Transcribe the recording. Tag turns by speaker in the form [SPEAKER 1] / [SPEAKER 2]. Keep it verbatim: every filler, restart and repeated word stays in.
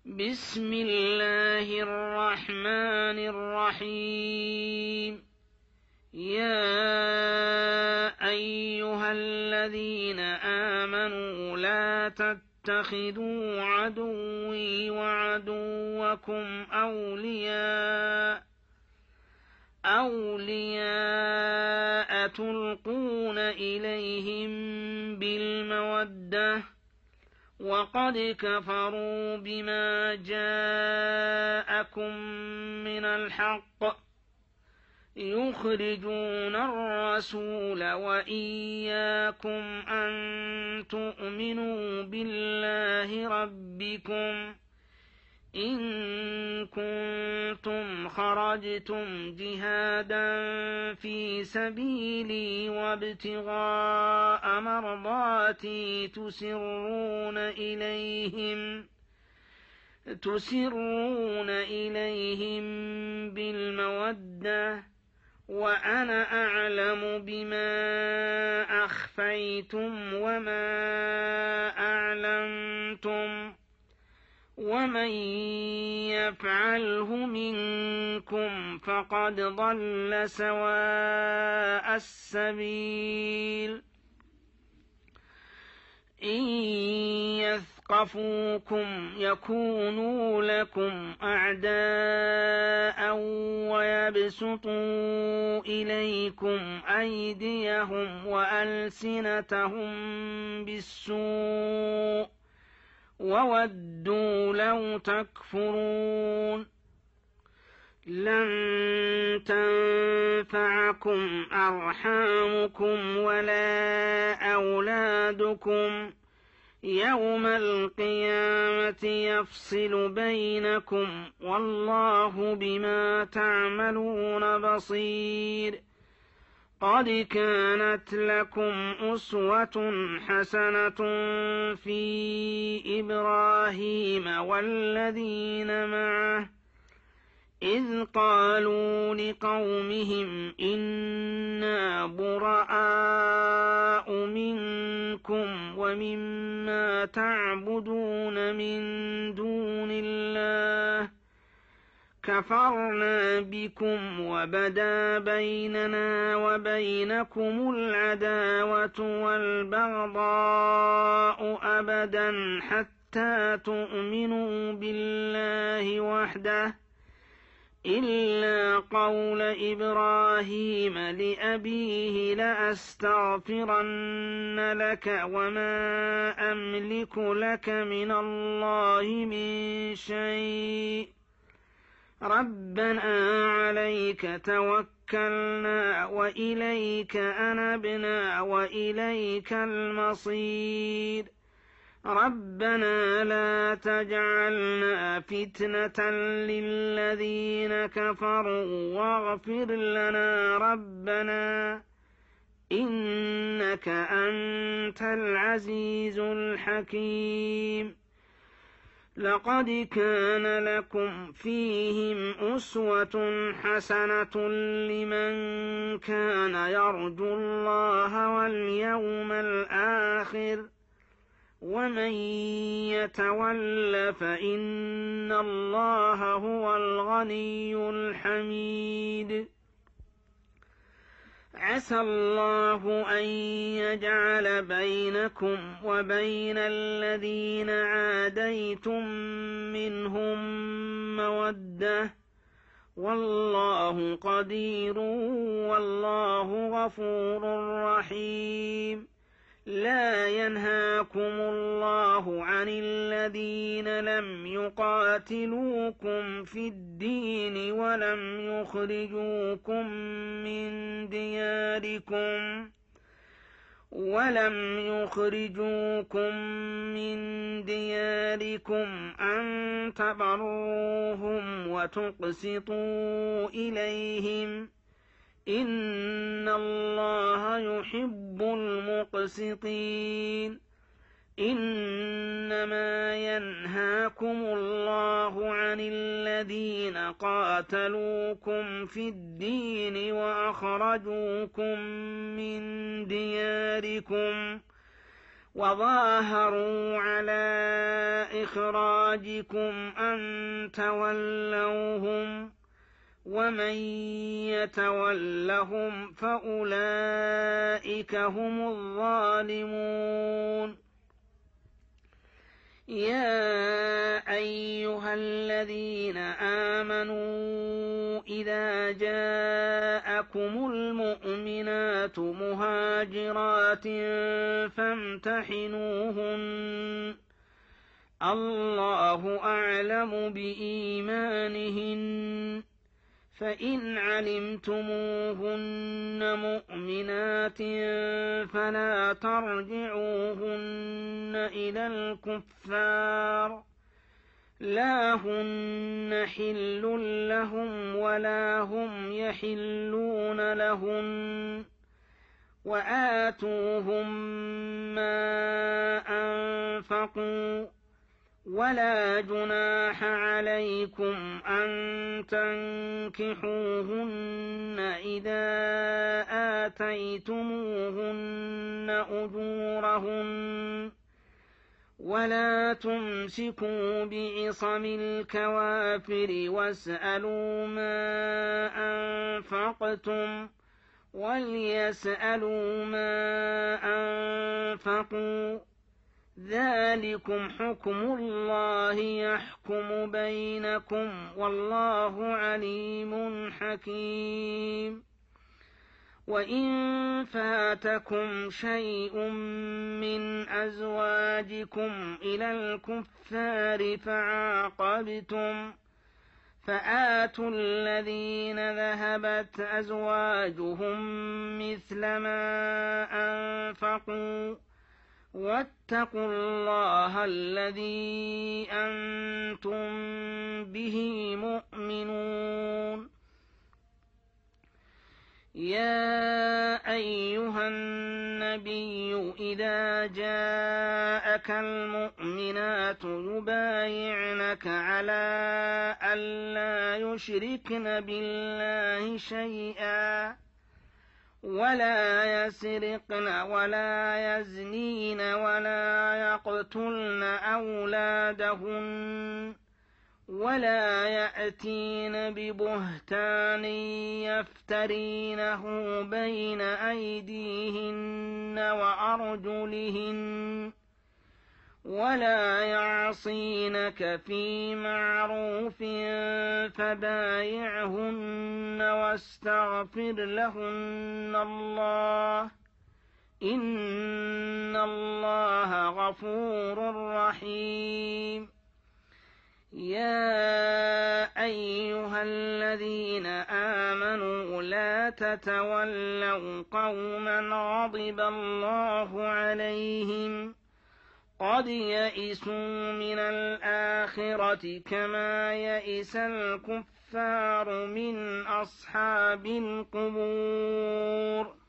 [SPEAKER 1] بسم الله الرحمن الرحيم. يا أيها الذين آمنوا لا تتخذوا عدوي وعدوكم أولياء أولياء تلقون إليهم بالمودة وقد كفروا بما جاءكم من الحق يخرجون الرسول وإياكم أن تؤمنوا بالله ربكم إن كنتم خرجتم جهادا في سبيلي وابتغاء مرضاتي تسرون إليهم تسرون إليهم بالمودة وأنا أعلم بما أخفيتم وما أعلنتم ومن يفعله منكم فقد ضل سواء السبيل. إن يثقفوكم يكونوا لكم أعداء ويبسطوا إليكم أيديهم وألسنتهم بالسوء وودوا لو تكفرون. لن تنفعكم أرحامكم ولا أولادكم يوم القيامة يفصل بينكم والله بما تعملون بصير. قد كانت لكم أسوة حسنة في إبراهيم والذين معه إذ قالوا لقومهم إنا براء منكم ومما تعبدون من دون الله كفرنا بكم وبدا بيننا وبينكم العداوة والبغضاء أبدا حتى تؤمنوا بالله وحده إلا قول إبراهيم لأبيه لأستغفرن لك وما أملك لك من الله من شيء ربنا عليك توكلنا وإليك أنبنا وإليك المصير ربنا لا تجعلنا فتنة للذين كفروا واغفر لنا ربنا إنك أنت العزيز الحكيم. لقد كان لكم فيهم أسوة حسنة لمن كان يرجو الله واليوم الآخر ومن يتول فإن الله هو الغني الحميد. عسى الله أن يجعل بينكم وبين الذين عاديتم منهم مودة والله قدير والله غفور رحيم. لا ينهاكم الله عن الذين لم يقاتلوكم في الدين ولم يخرجوكم من دياركم ولم يخرجوكم من دياركم أن تبروهم وتقسطوا إليهم إن الله يحب المقسطين. إنما ينهاكم الله عن الذين قاتلوكم في الدين وأخرجوكم من دياركم وظاهروا على إخراجكم أن تولوهم ومن يتولهم فأولئك هم الظالمون يا أيها الذين آمنوا إذا جاءكم المؤمنات مهاجرات فامتحنوهن الله أعلم بإيمانهن فإن علمتموهن مؤمنات فلا ترجعوهن إلى الكفار لا هن حل لهم ولا هم يحلون لهن وآتوهم ما أنفقوا ولا جناح عليكم أن تنكحوهن إذا آتيتموهن أجورهن ولا تمسكوا بعصم الكوافر واسألوا ما أنفقتم وليسألوا ما أنفقوا ذلكم حكم الله يحكم بينكم والله عليم حكيم وإن فاتكم شيء من أزواجكم إلى الكفار فعاقبتم فآتوا الذين ذهبت أزواجهم مثل ما أنفقوا واتقوا الله الذي أنتم به مؤمنون يا أيها النبي إذا جاءك المؤمنات يبايعنك على ألا يشركن بالله شيئا ولا يسرقن ولا يزنين ولا يقتلن أولادهن ولا يأتين ببهتان يفترينه بين أيديهن وأرجلهن ولا يعصينك في معروف فبايعهن واستغفر لهن الله إن الله غفور رحيم يا أيها الذين آمنوا لا تتولوا قوما غضب الله عليهم قد يئسوا من الآخرة كما يئس الكفار من أصحاب القبور